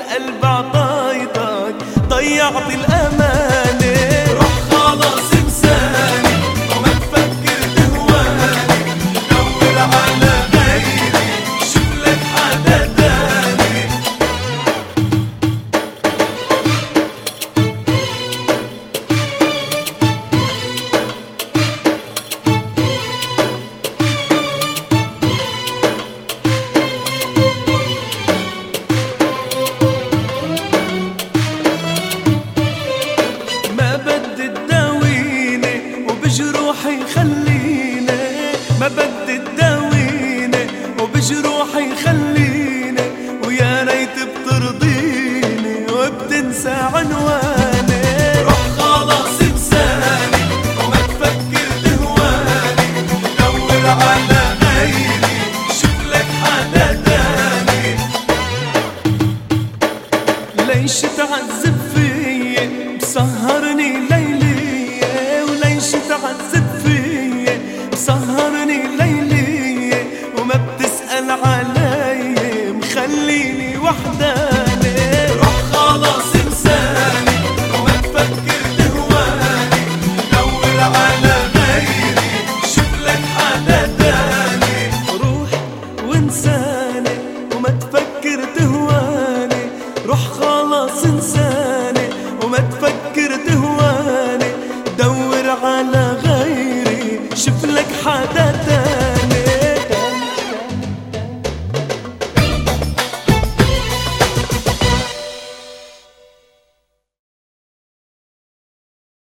والقلب عطايدك ضيعت الأمانة. روح خلاص انساني وما تفكر تهواني، دور على غيري شوف لك حدا تاني. بجروحي خليني، ما بدي تداويني وبجروحي خليني، ويا ريت بترضيني وبتنسى عنواني. روح خلاص انساني وما تفكر تهواني، دور على غيري شوف لك حدا تاني. ليش تعذب فيي مسهرني ليلي، تعذب فيي مسهرني ليلي، وما بتسأل علي مخليني وحداني. روح خلاص انساني وما تفكر تهواني، دور على غيري شوف لك حدا تاني. روح وانساني وما تفكر تهواني، روح خلاص انساني وما تفكر تهواني، دور على غيري شوف لك حدا تاني.